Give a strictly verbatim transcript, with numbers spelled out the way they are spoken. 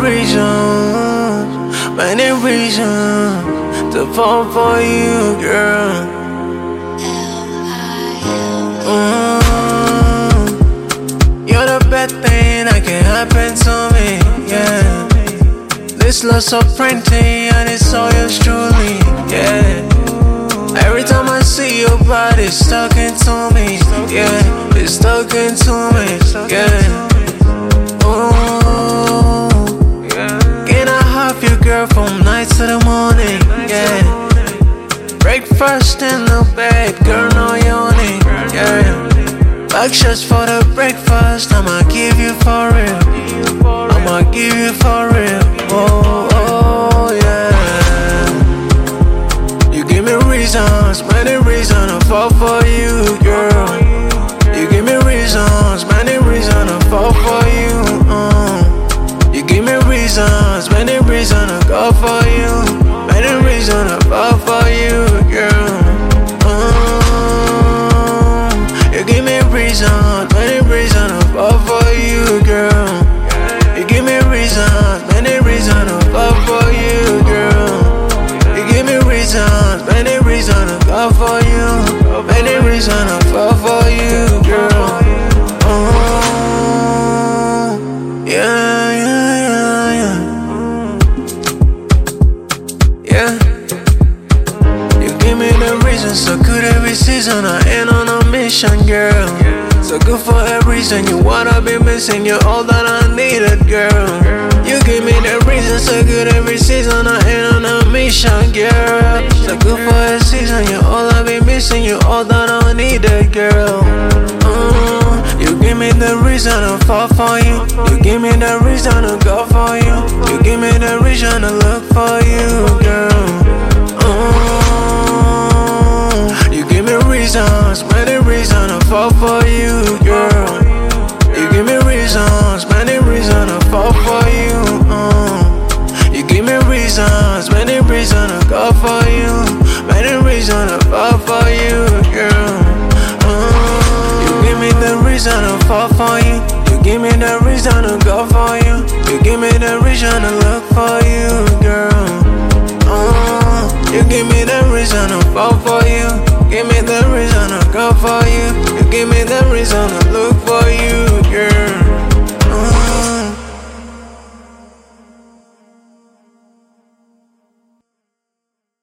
reasons, many reasons to fall for you, girl. Mm, you're the best thing that can happen to me, yeah. This love so pretty and it's all yours truly, yeah. Every time I see your body, it's talking to me, yeah. It's talking to me, yeah. Ooh, can I have you, girl, from night to the morning, yeah. Breakfast in the bed, girl, no yawning, yeah. Back shots for the breakfast, I'ma give you for real. I'ma give you for real, oh, oh, yeah. You give me reasons, many reasons to fall for you, girl. You give me reasons, many reasons to fall for you, uh. You give me reasons, many reasons to go for you, many reasons to fall for you, girl. Uh, you give me reasons, many reasons to fall for you, girl. You give me reasons, many reasons to fall for you, girl. You give me reasons, many reasons to go for you, many reasons to fall for you, girl. Uh, yeah, yeah, yeah, yeah. Yeah. You give me the reason, so good every season. I ain't on a mission, girl. So good for every reason. You wanna be missing, you're all that I needed, girl. You give me the reason, so good every season. I ain't on a mission, girl. So good for every season, you're all I be missing, you're all that I needed, girl. Uh, you give me the reason to fall for you. You give me the reason to go for you. You give me the reason to look for you, girl. Uh, you give me reasons, many reasons to fall for you, girl. You give me reasons, many reasons to fall for you, uh. You give me reasons, many reasons to go for you, many reasons to fall for you, girl. Uh, you give me the reason to fall for you. You give me the reason to go for you. You give me the reason to look for you, girl. Uh, you give me the reason to fall for you. Give me the reason to go for you. You give me the reason to look